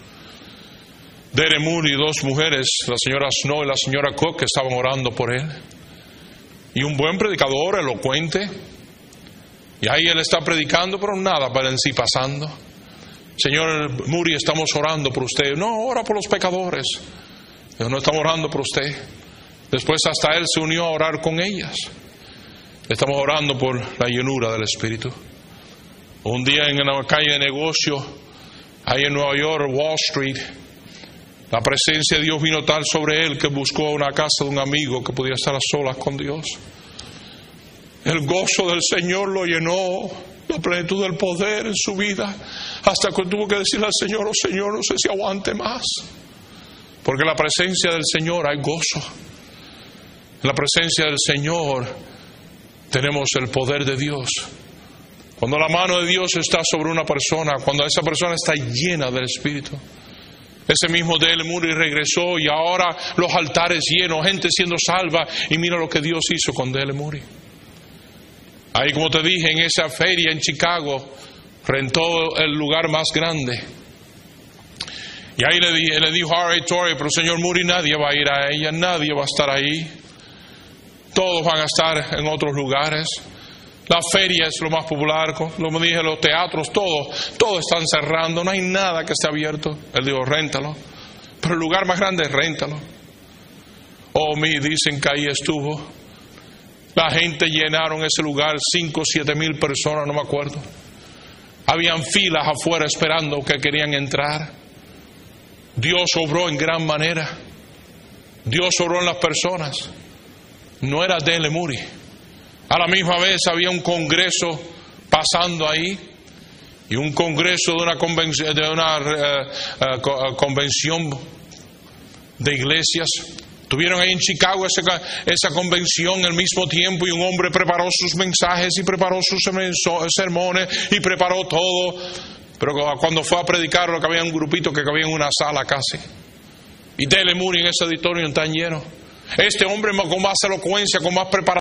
D L Moody y dos mujeres, la señora Snow y la señora Cook, que estaban orando por él. Y un buen predicador, elocuente. Y ahí él está predicando, pero nada para en sí pasando. Señor Moody, estamos orando por usted. No, ora por los pecadores. No estamos orando por usted. Después hasta él se unió a orar con ellas. Estamos orando por la llenura del Espíritu. Un día en una calle de negocio, ahí en Nueva York, Wall Street, la presencia de Dios vino tal sobre él que buscó una casa de un amigo que pudiera estar a solas con Dios. El gozo del Señor lo llenó, la plenitud del poder en su vida, hasta que tuvo que decirle al Señor, oh Señor, no sé si aguante más. Porque en la presencia del Señor hay gozo. En la presencia del Señor tenemos el poder de Dios. Cuando la mano de Dios está sobre una persona, cuando esa persona está llena del Espíritu. Ese mismo D L Moody regresó y ahora los altares llenos, gente siendo salva, y mira lo que Dios hizo con D L Moody. Ahí, como te dije, en esa feria en Chicago, rentó el lugar más grande. Y ahí le, di, le dijo a R A Torrey, pero señor Moody, nadie va a ir a ella, nadie va a estar ahí. Todos van a estar en otros lugares. La feria es lo más popular, como dije, los teatros, todos, todos están cerrando, no hay nada que esté abierto. Él dijo, réntalo. Pero el lugar más grande es réntalo. Oh, mi, dicen que ahí estuvo. La gente llenaron ese lugar, cinco o siete mil personas, no me acuerdo. Habían filas afuera esperando que querían entrar. Dios obró en gran manera. Dios obró en las personas. No era D L Moody. A la misma vez había un congreso pasando ahí. y un congreso de una convención, de una uh, uh, convención de iglesias. Tuvieron ahí en Chicago esa, esa convención al mismo tiempo, y un hombre preparó sus mensajes y preparó sus sermones y preparó todo. Pero cuando fue a predicar, lo que había un grupito que cabía en una sala casi. Y Dale Moody en ese auditorio tan lleno. Este hombre con más elocuencia, con más preparación,